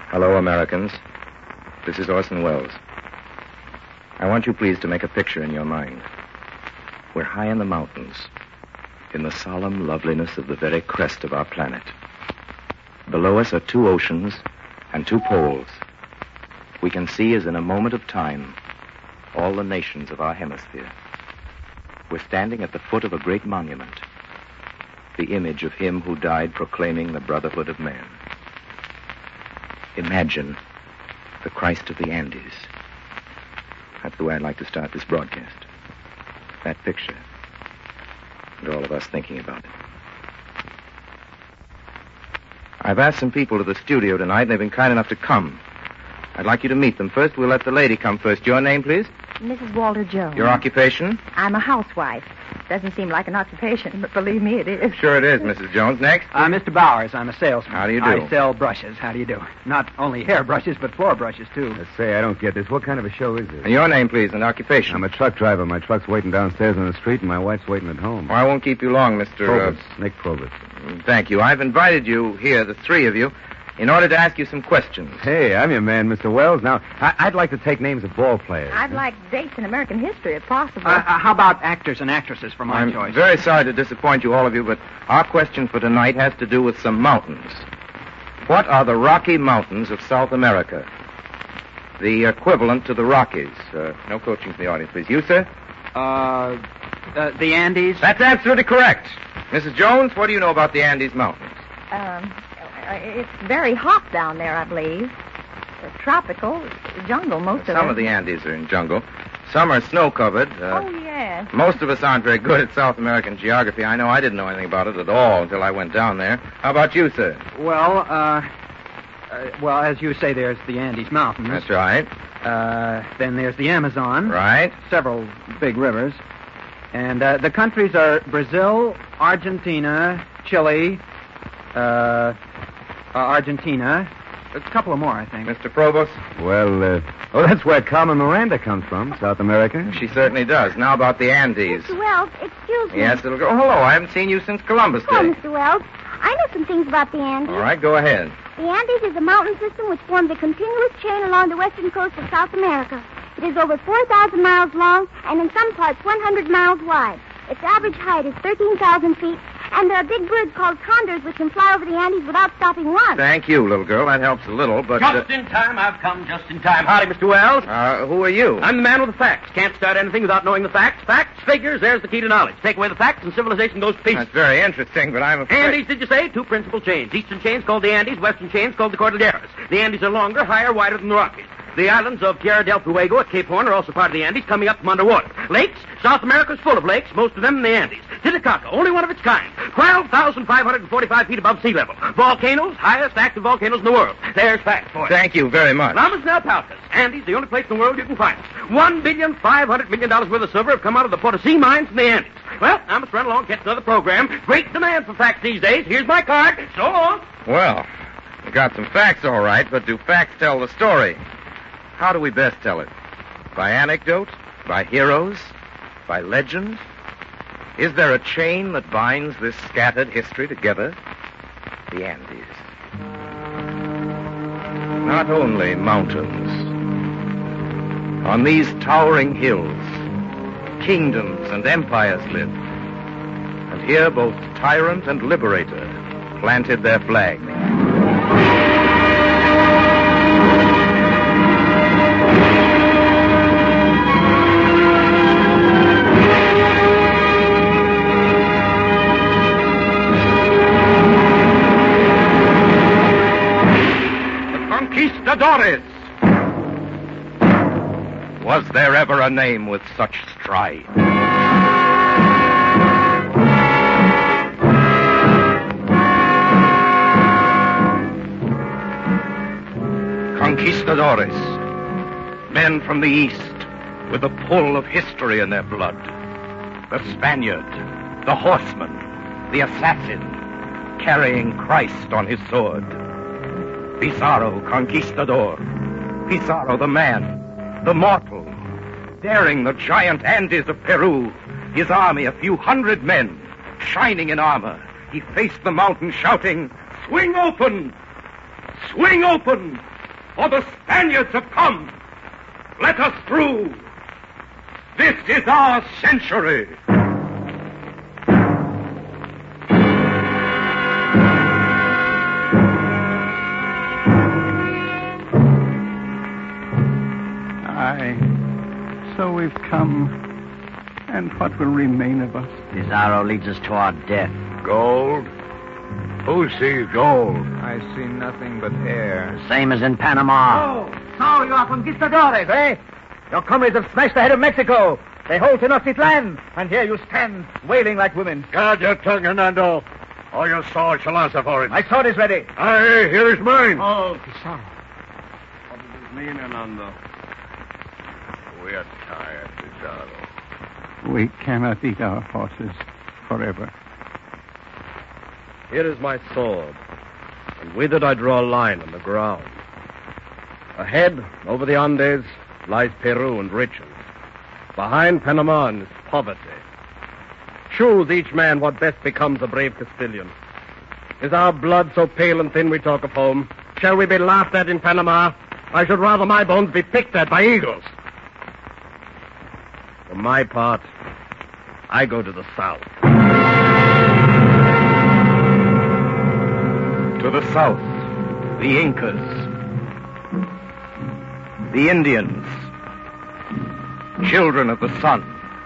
Hello, Americans. This is Orson Welles. I want you please to make a picture in your mind. We're high in the mountains, in the solemn loveliness of the very crest of our planet. Below us are two oceans and two poles. We can see, as in a moment of time, all the nations of our hemisphere. We're standing at the foot of a great monument, the image of him who died proclaiming the brotherhood of man. Imagine the Christ of the Andes. That's the way I'd like to start this broadcast. That picture. And all of us thinking about it. I've asked some people to the studio tonight, and they've been kind enough to come. I'd like you to meet them. First, we'll let the lady come first. Your name, please? Mrs. Walter Jones. Your occupation? I'm a housewife. Doesn't seem like an occupation, but believe me, it is. Sure it is, Mrs. Jones. Next? Mr. Bowers. I'm a salesman. How do you do? I sell brushes. How do you do? Not only hair brushes, but floor brushes, too. Let's say, I don't get this. What kind of a show is this? And your name, please, and occupation. I'm a truck driver. My truck's waiting downstairs on the street, and my wife's waiting at home. Well, I won't keep you long, Mr. Probus. Nick Probus. Thank you. I've invited you here, the three of you, in order to ask you some questions. Hey, I'm your man, Mr. Wells. Now, I'd like to take names of ball players. I'd like dates in American history, if possible. How about actors and actresses for my choice? I'm very sorry to disappoint you, all of you, but our question for tonight has to do with some mountains. What are the Rocky Mountains of South America? The equivalent to the Rockies. No coaching from the audience, please. You, sir? The Andes? That's absolutely correct. Mrs. Jones, what do you know about the Andes Mountains? It's very hot down there, I believe. Tropical, jungle, most of it. Some of the Andes are in jungle. Some are snow-covered. Yes. Most of us aren't very good at South American geography. I know I didn't know anything about it at all until I went down there. How about you, sir? Well, as you say, there's the Andes Mountains. That's right. Then there's the Amazon. Right. Several big rivers. And the countries are Brazil, Argentina, Chile, Argentina. A couple of more, I think. Mr. Provost? Well, that's where Carmen Miranda comes from, South America. She certainly does. Now about the Andes. Mr. Wells, excuse me. Yes, little girl. Oh, hello. I haven't seen you since Columbus Day. Oh, Mr. Wells, I know some things about the Andes. All right, go ahead. The Andes is a mountain system which forms a continuous chain along the western coast of South America. It is over 4,000 miles long and in some parts 100 miles wide. Its average height is 13,000 feet, and there are big birds called condors which can fly over the Andes without stopping once. Thank you, little girl. That helps a little, but... Just in time. I've come just in time. Howdy, Mr. Wells. Who are you? I'm the man with the facts. Can't start anything without knowing the facts. Facts, figures, there's the key to knowledge. Take away the facts and civilization goes to pieces. That's very interesting, but I'm afraid... Andes, did you say? Two principal chains. Eastern chain's called the Andes, western chain's called the Cordilleras. The Andes are longer, higher, wider than the Rockies. The islands of Tierra del Fuego at Cape Horn are also part of the Andes, coming up from underwater. Lakes? South America's full of lakes, most of them in the Andes. Titicaca, only one of its kind. 12,545 feet above sea level. Volcanoes, highest active volcanoes in the world. There's facts for you. Thank you very much. Lamas and alpacas. Andes, the only place in the world you can find them. $1,500 million worth of silver have come out of the Potosi mines in the Andes. Well, I must run along, catch another program. Great demand for facts these days. Here's my card. So long. Well, we got some facts, all right, but do facts tell the story? How do we best tell it? By anecdote? By heroes? By legend? Is there a chain that binds this scattered history together? The Andes. Not only mountains. On these towering hills, kingdoms and empires lived. And here both tyrant and liberator planted their flag. Conquistadores! Was there ever a name with such stride? Conquistadores, men from the East with the pull of history in their blood. The Spaniard, the horseman, the assassin, carrying Christ on his sword. Pizarro, conquistador. Pizarro, the man, the mortal, daring the giant Andes of Peru. His army, a few hundred men, shining in armor. He faced the mountain shouting, "Swing open! Swing open! for the Spaniards have come. Let us through. This is our century. So we've come. And what will remain of us? Pizarro leads us to our death. Gold? Who sees gold? I see nothing but air. Same as in Panama. Oh, so you are conquistadores, eh? Your comrades have smashed the head of Mexico. They hold Tenochtitlan, and here you stand, wailing like women. Guard your tongue, Hernando, or your sword shall answer for it. My sword is ready. Aye, here is mine. Oh, Pizarro. What does this mean, Hernando? We are tired, Pizarro. We cannot eat our horses forever. Here is my sword, and with it I draw a line on the ground. Ahead, over the Andes, lies Peru and riches. Behind Panama is poverty. Choose each man what best becomes a brave Castilian. Is our blood so pale and thin we talk of home? Shall we be laughed at in Panama? I should rather my bones be picked at by eagles. For my part, I go to the south. To the south, the Incas, the Indians, children of the sun.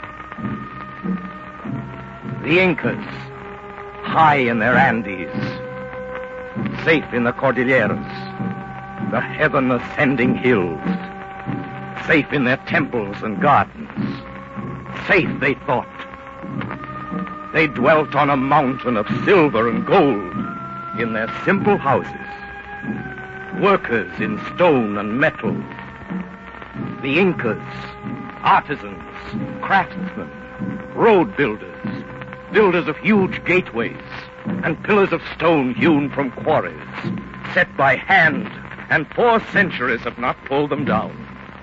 The Incas, high in their Andes, safe in the Cordilleras, the heaven-ascending hills, safe in their temples and gardens. Safe, they thought. They dwelt on a mountain of silver and gold in their simple houses, workers in stone and metal. The Incas, artisans, craftsmen, road builders, builders of huge gateways and pillars of stone hewn from quarries, set by hand, and 4 centuries have not pulled them down.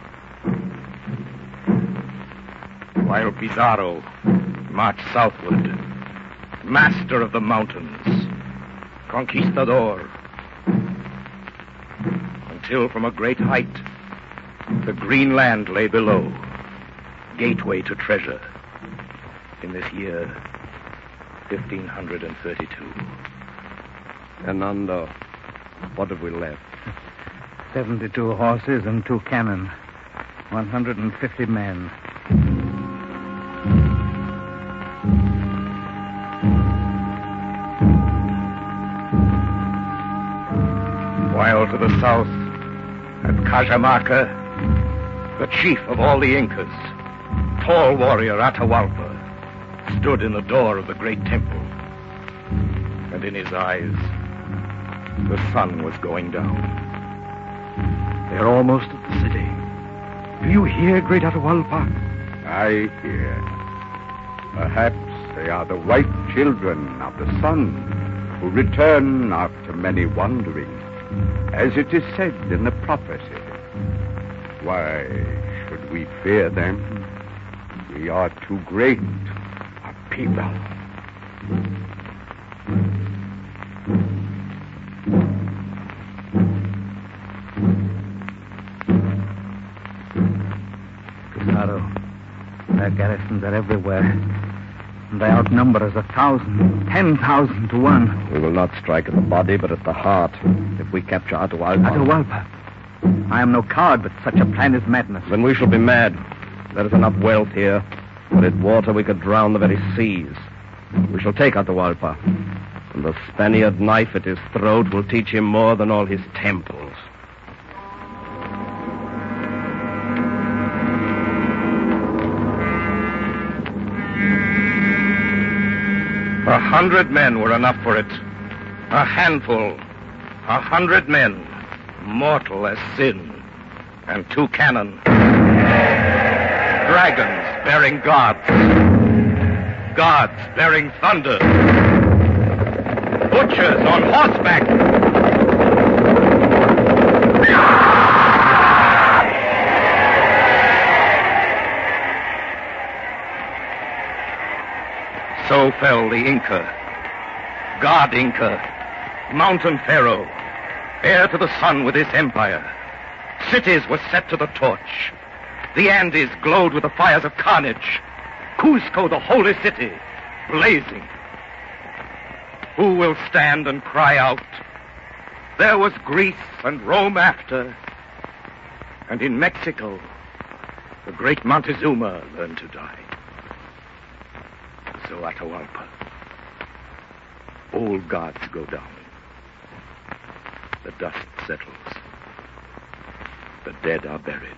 While Pizarro marched southward, master of the mountains, conquistador, until from a great height the green land lay below, gateway to treasure, in this year 1532. Hernando, what have we left? 72 horses and 2 cannon. 150 men. While to the south, at Cajamarca, the chief of all the Incas, tall warrior Atahualpa, stood in the door of the great temple. And in his eyes, the sun was going down. They're almost at the city. Do you hear, great Atahualpa? I hear. Perhaps they are the white children of the sun who return after many wanderings, as it is said in the prophecy. Why should we fear them? We are too great a people. Pizarro, their garrisons are everywhere. And they outnumber us 1,000, 10,000 to 1. We will not strike at the body, but at the heart, if we capture Atahualpa. Atahualpa. I am no coward, but such a plan is madness. Then we shall be mad. There is enough wealth here. Were it water, we could drown the very seas. We shall take Atahualpa. And the Spaniard knife at his throat will teach him more than all his temples. A 100 men were enough for it. A handful. 100 men, mortal as sin. And 2 cannon. Dragons bearing gods. Gods bearing thunder. Butchers on horseback. So fell the Inca, God Inca, mountain pharaoh, heir to the sun with his empire, Cities were set to the torch. The Andes glowed with the fires of carnage. Cusco, the holy city, blazing. Who will stand and cry out? There was Greece and Rome after. And in Mexico, the great Montezuma learned to die. So Atahualpa. Old gods go down. The dust settles. The dead are buried.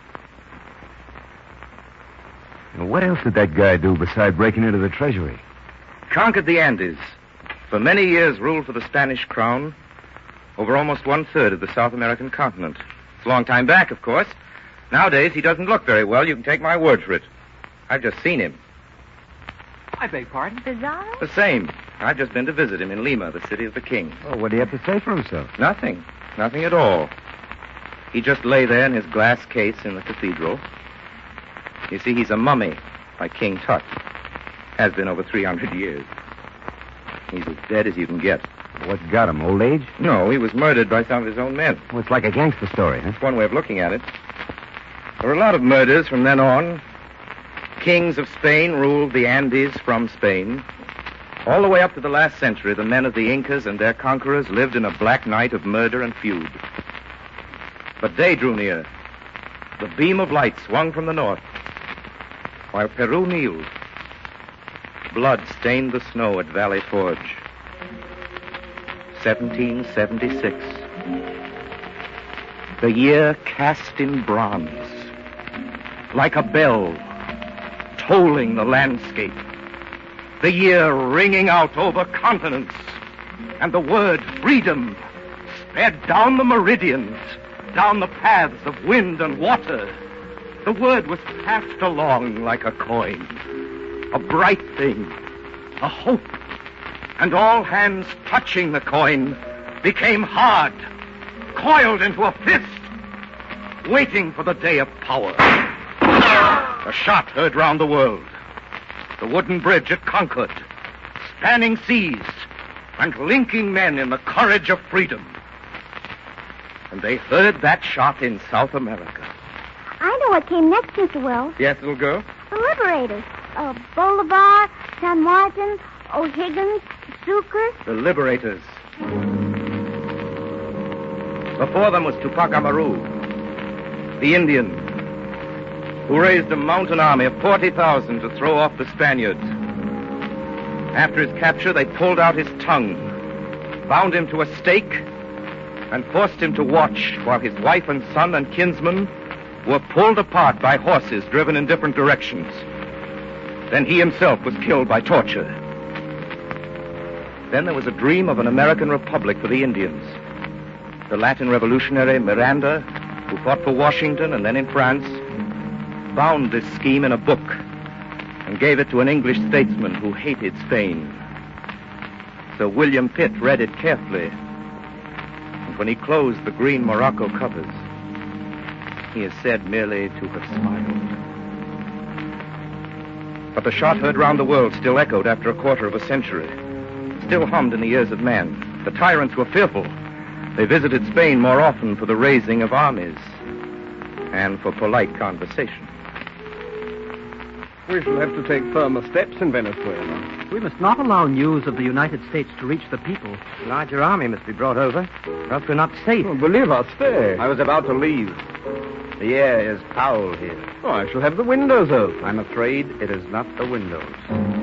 Now, what else did that guy do besides breaking into the treasury? Conquered the Andes. For many years ruled for the Spanish crown over almost 1/3 of the South American continent. It's a long time back, of course. Nowadays, he doesn't look very well. You can take my word for it. I've just seen him. I beg pardon? Pizarro? The same. I've just been to visit him in Lima, the city of the king. Oh, what do you have to say for himself? Nothing. Nothing at all. He just lay there in his glass case in the cathedral. You see, he's a mummy, like King Tut. Has been over 300 years. He's as dead as you can get. What got him, old age? No, he was murdered by some of his own men. Well, it's like a gangster story, huh? That's one way of looking at it. There were a lot of murders from then on. Kings of Spain ruled the Andes from Spain. All the way up to the last century, the men of the Incas and their conquerors lived in a black night of murder and feud. But day drew near. The beam of light swung from the north, while Peru kneeled. Blood stained the snow at Valley Forge. 1776. The year cast in bronze, like a bell, tolling the landscape. The year ringing out over continents, and the word freedom sped down the meridians, down the paths of wind and water. The word was passed along like a coin, a bright thing, a hope. And all hands touching the coin became hard, coiled into a fist, waiting for the day of power. A shot heard round the world. The wooden bridge at Concord, spanning seas and linking men in the courage of freedom. And they heard that shot in South America. I know what came next, Mr. Wells. Yes, little girl? The liberators. Bolivar, San Martin, O'Higgins, Sucre. The liberators. Before them was Tupac Amaru, the Indian, who raised a mountain army of 40,000 to throw off the Spaniards. After his capture, they pulled out his tongue, bound him to a stake, and forced him to watch while his wife and son and kinsmen were pulled apart by horses driven in different directions. Then he himself was killed by torture. Then there was a dream of an American republic for the Indians. The Latin revolutionary Miranda, who fought for Washington and then in France, bound this scheme in a book and gave it to an English statesman who hated Spain. Sir William Pitt read it carefully, and when he closed the green morocco covers, he is said merely to have smiled. But the shot heard round the world still echoed after a quarter of a century, still hummed in the ears of men. The tyrants were fearful. They visited Spain more often for the raising of armies and for polite conversation. We shall have to take firmer steps in Venezuela. We must not allow news of the United States to reach the people. A larger army must be brought over, or else we're not safe. Oh, Bolivar, stay. I was about to leave. The air is foul here. Oh, I shall have the windows open. I'm afraid it is not the windows.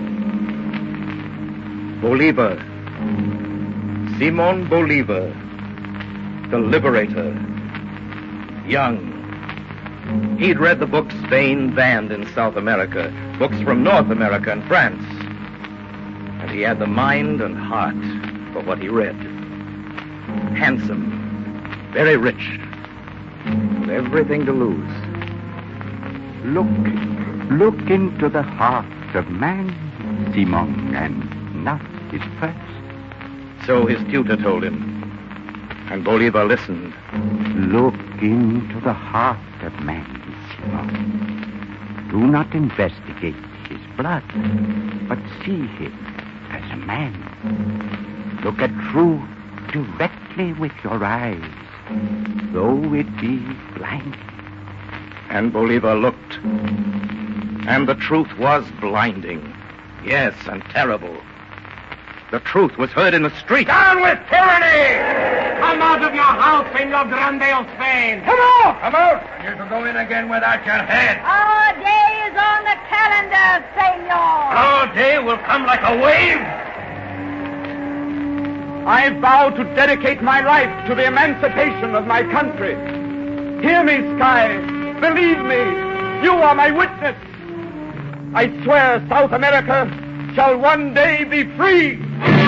Bolivar. Simon Bolivar, the liberator. Young. He'd read the books Spain banned in South America, books from North America and France. And he had the mind and heart for what he read. Handsome, very rich, with everything to lose. Look into the heart of man, Simon, and not his purse. So his tutor told him, and Bolivar listened. Look into the heart of man, Simon. Do not investigate his blood, but see him as a man. Look at truth directly with your eyes, though it be blank. And Bolivar looked. And the truth was blinding. Yes, and terrible. The truth was heard in the street. Down with tyranny! Come out of your house, Senor Grande of Spain! Come out! Come out! And you can go in again without your head. Our day is on the calendar, senor. Our day will come like a wave. I vow to dedicate my life to the emancipation of my country. Hear me, Sky. Believe me. You are my witness. I swear South America shall one day be free.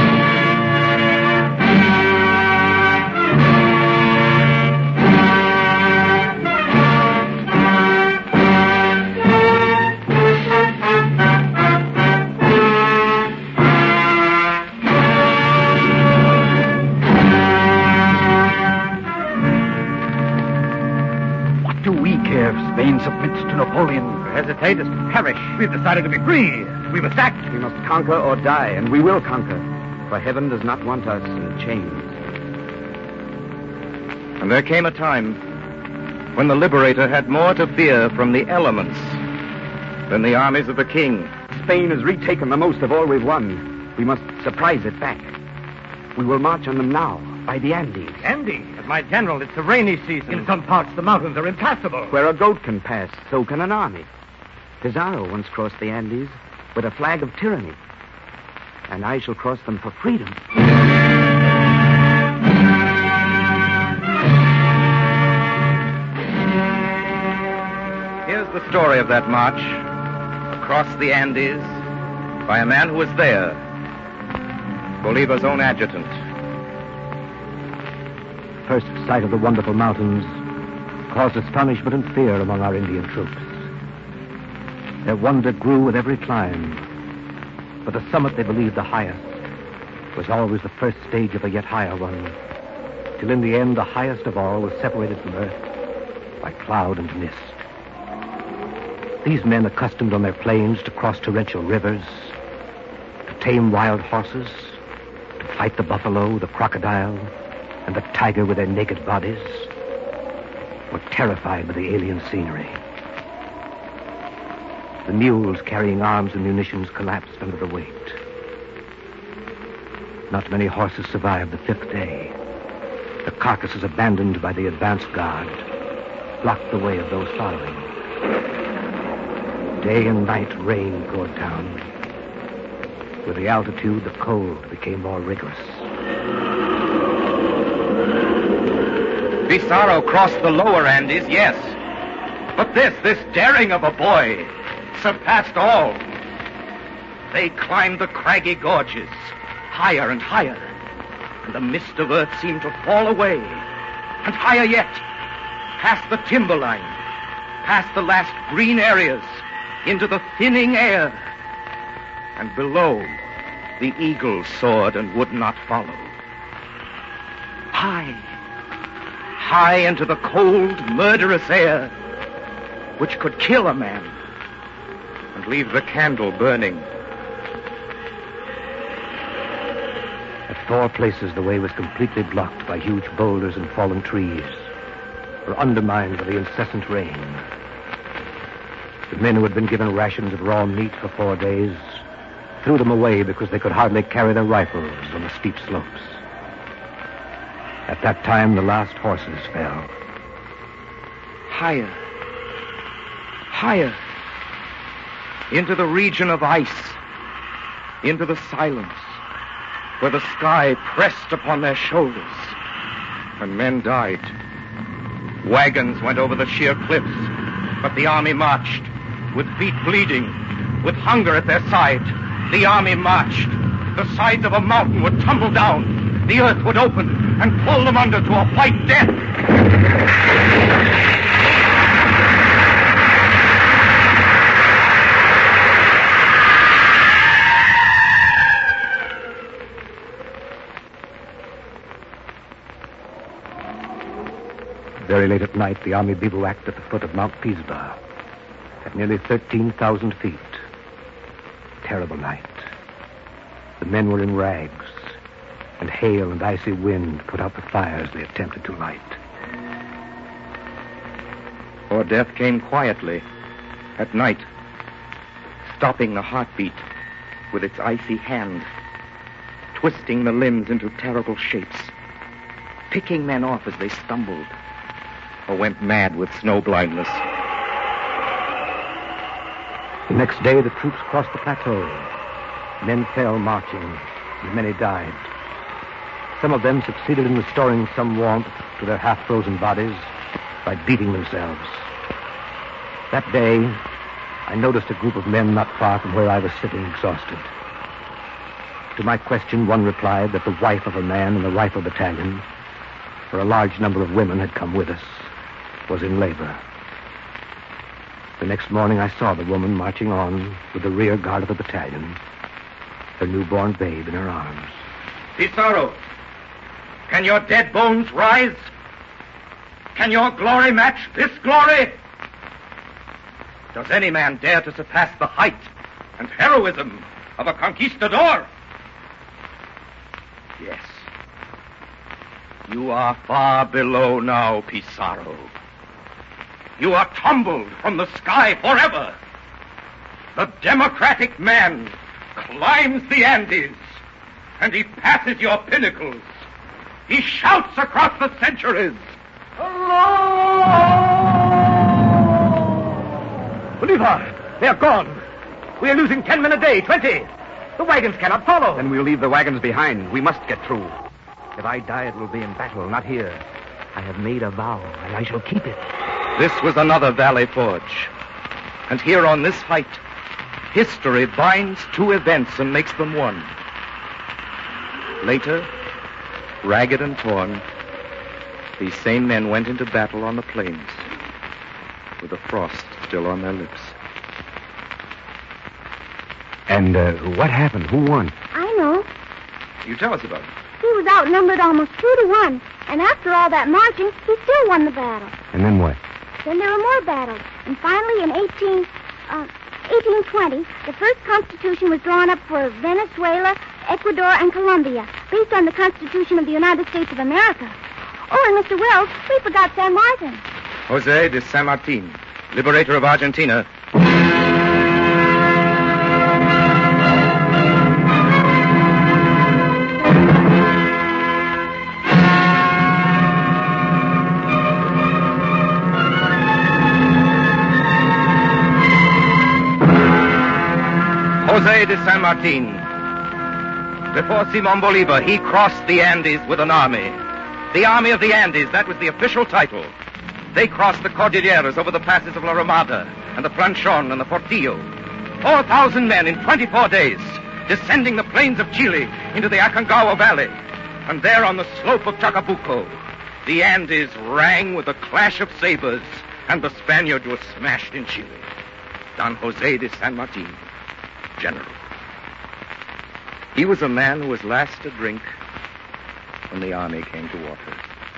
What do we care if Spain submits to Napoleon? Hesitate is to perish. We've decided to be free. We were sacked. We must conquer or die, and we will conquer. For heaven does not want us in chains. And there came a time when the Liberator had more to fear from the elements than the armies of the king. Spain has retaken the most of all we've won. We must surprise it back. We will march on them now, by the Andes. Andy, as my general, it's the rainy season. In some parts, the mountains are impassable. Where a goat can pass, so can an army. Pizarro once crossed the Andes with a flag of tyranny. And I shall cross them for freedom. Here's the story of that march across the Andes by a man who was there, Bolivar's own adjutant. First sight of the wonderful mountains caused astonishment and fear among our Indian troops. Their wonder grew with every climb, but the summit they believed the highest was always the first stage of a yet higher one, till in the end the highest of all was separated from earth by cloud and mist. These men, accustomed on their plains to cross torrential rivers, to tame wild horses, to fight the buffalo, the crocodile, and the tiger with their naked bodies, were terrified by the alien scenery. The mules carrying arms and munitions collapsed under the weight. Not many horses survived the 5th day. The carcasses abandoned by the advance guard blocked the way of those following. Day and night rain poured down. With the altitude, the cold became more rigorous. Pizarro crossed the lower Andes, yes. But this daring of a boy, surpassed all. They climbed the craggy gorges, higher and higher, and the mist of earth seemed to fall away. And higher yet, past the timberline, past the last green areas, into the thinning air. And below, the eagle soared and would not follow. High into the cold, murderous air, which could kill a man and leave the candle burning. At 4 places, the way was completely blocked by huge boulders and fallen trees, or undermined by the incessant rain. The men who had been given rations of raw meat for 4 days threw them away because they could hardly carry their rifles on the steep slopes. At that time, the last horses fell. Higher, into the region of ice, into the silence, where the sky pressed upon their shoulders, and men died. Wagons went over the sheer cliffs, but the army marched, with feet bleeding, with hunger at their side. The army marched. The sides of a mountain would tumble down. The earth would open and pull them under to a white death. Very late at night, the army bivouacked at the foot of Mount Pisgah, at nearly 13,000 feet. Terrible night. The men were in rags, and hail and icy wind put out the fires they attempted to light. Or death came quietly, at night, stopping the heartbeat with its icy hand, twisting the limbs into terrible shapes, picking men off as they stumbled, or went mad with snow blindness. The next day, the troops crossed the plateau. Men fell marching, and many died. Some of them succeeded in restoring some warmth to their half-frozen bodies by beating themselves. That day, I noticed a group of men not far from where I was sitting, exhausted. To my question, one replied that the wife of a man in the rifle battalion, where a large number of women had come with us, was in labor. The next morning, I saw the woman marching on with the rear guard of the battalion, her newborn babe in her arms. Pizarro, can your dead bones rise? Can your glory match this glory? Does any man dare to surpass the height and heroism of a conquistador? Yes. You are far below now, Pizarro. You are tumbled from the sky forever. The democratic man climbs the Andes, and he passes your pinnacles. He shouts across the centuries. Bolivar, they are gone. We are losing 10 men a day, 20. The wagons cannot follow. Then we'll leave the wagons behind. We must get through. If I die, it will be in battle, not here. I have made a vow, and I shall keep it. This was another valley forge. And here on this height, history binds two events and makes them one. Later, ragged and torn, these same men went into battle on the plains, with the frost still on their lips. And what happened? Who won? I know. You tell us about it. He was outnumbered almost 2-1, and after all that marching, he still won the battle. And then what? Then there were more battles, and finally in 1820, the first constitution was drawn up for Venezuela, Ecuador, and Colombia, based on the Constitution of the United States of America. Oh, and Mr. Wells, we forgot San Martin. Jose de San Martin, liberator of Argentina. Jose de San Martin. Before Simon Bolivar, he crossed the Andes with an army. The Army of the Andes, that was the official title. They crossed the Cordilleras over the passes of La Ramada and the Planchon and the Portillo. 4,000 men in 24 days, descending the plains of Chile into the Aconcagua Valley. And there on the slope of Chacabuco, the Andes rang with the clash of sabers, and the Spaniard was smashed in Chile. Don Jose de San Martin, general. He was a man who was last to drink when the army came to water.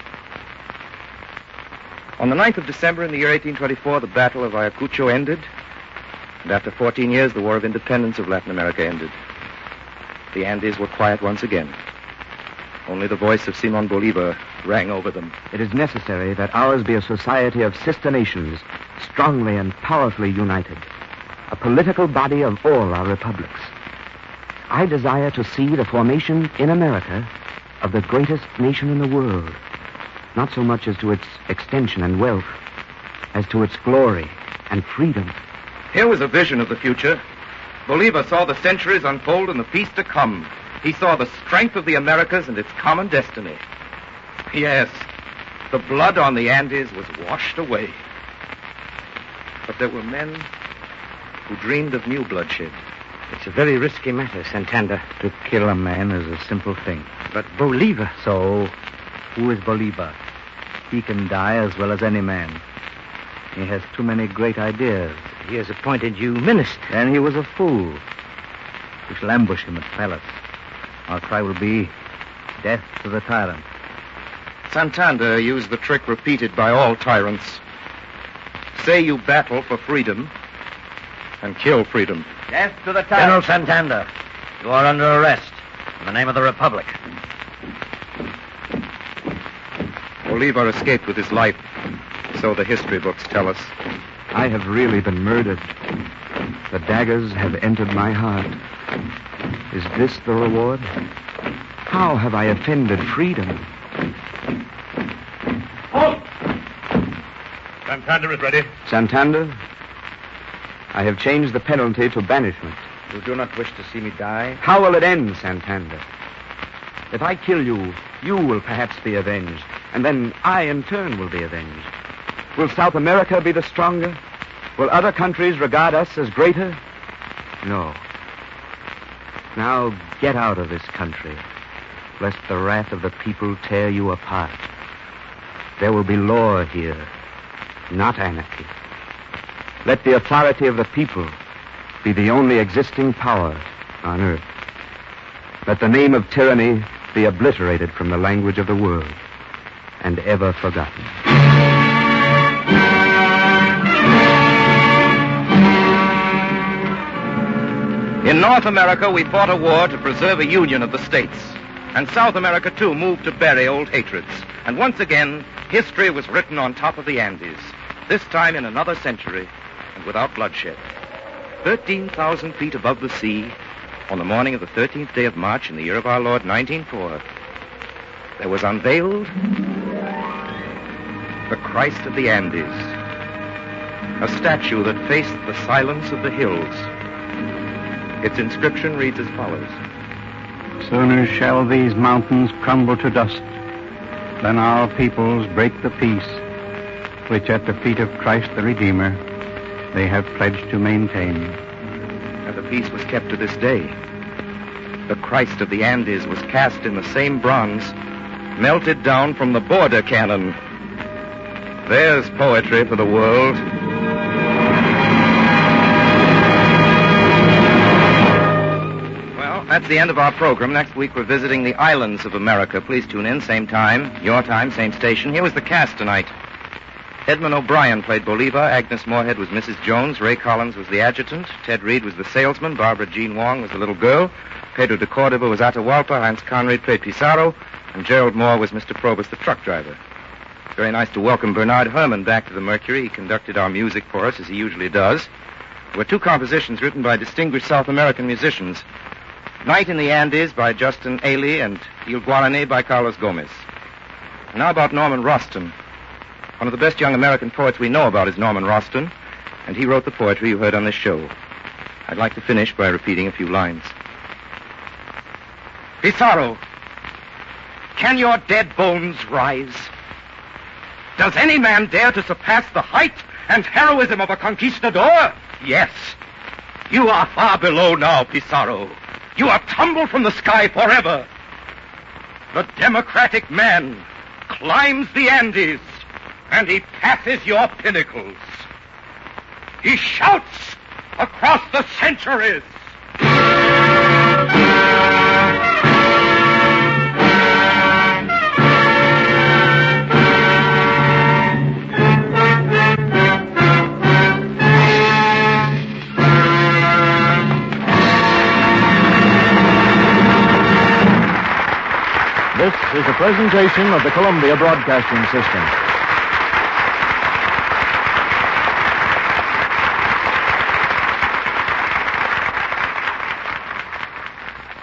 On the 9th of December in the year 1824, the Battle of Ayacucho ended, and after 14 years, the War of Independence of Latin America ended. The Andes were quiet once again. Only the voice of Simon Bolivar rang over them. It is necessary that ours be a society of sister nations, strongly and powerfully united, a political body of all our republics. I desire to see the formation in America of the greatest nation in the world, not so much as to its extension and wealth, as to its glory and freedom. Here was a vision of the future. Bolivar saw the centuries unfold and the peace to come. He saw the strength of the Americas and its common destiny. Yes, the blood on the Andes was washed away. But there were men who dreamed of new bloodshed. It's a very risky matter, Santander. To kill a man is a simple thing. But Bolivar... So, who is Bolivar? He can die as well as any man. He has too many great ideas. He has appointed you minister. And he was a fool. We shall ambush him at Palos. Our cry will be, death to the tyrant. Santander used the trick repeated by all tyrants. Say you battle for freedom, and kill freedom. Death to the General tyrant. Santander, you are under arrest in the name of the Republic. Bolivar escaped with his life. So the history books tell us. I have really been murdered. The daggers have entered my heart. Is this the reward? How have I offended freedom? Halt! Santander is ready. Santander, I have changed the penalty to banishment. You do not wish to see me die? How will it end, Santander? If I kill you, you will perhaps be avenged, and then I, in turn, will be avenged. Will South America be the stronger? Will other countries regard us as greater? No. Now get out of this country, lest the wrath of the people tear you apart. There will be law here, not anarchy. Let the authority of the people be the only existing power on earth. Let the name of tyranny be obliterated from the language of the world and ever forgotten. In North America, we fought a war to preserve a union of the states. And South America, too, moved to bury old hatreds. And once again, history was written on top of the Andes, this time in another century and without bloodshed. 13,000 feet above the sea, on the morning of the 13th day of March in the year of our Lord, 1904, there was unveiled the Christ of the Andes, a statue that faced the silence of the hills. Its inscription reads as follows. Sooner shall these mountains crumble to dust than our peoples break the peace which at the feet of Christ the Redeemer they have pledged to maintain. And the peace was kept to this day. The Christ of the Andes was cast in the same bronze, melted down from the border cannon. There's poetry for the world. Well, that's the end of our program. Next week we're visiting the islands of America. Please tune in, same time, your time, same station. Here was the cast tonight. Edmund O'Brien played Bolivar. Agnes Moorehead was Mrs. Jones. Ray Collins was the adjutant. Ted Reed was the salesman. Barbara Jean Wong was the little girl. Pedro de Cordova was Atahualpa. Heinz Conried played Pizarro. And Gerald Moore was Mr. Probus, the truck driver. It's very nice to welcome Bernard Herrmann back to the Mercury. He conducted our music for us, as he usually does. There were two compositions written by distinguished South American musicians. Night in the Andes by Justin Ailey and Il Guarani by Carlos Gomez. And now about Norman Roston. One of the best young American poets we know about is Norman Roston, and he wrote the poetry you heard on this show. I'd like to finish by repeating a few lines. Pizarro, can your dead bones rise? Does any man dare to surpass the height and heroism of a conquistador? Yes. You are far below now, Pizarro. You are tumbled from the sky forever. The democratic man climbs the Andes, and he passes your pinnacles. He shouts across the centuries. This is a presentation of the Columbia Broadcasting System.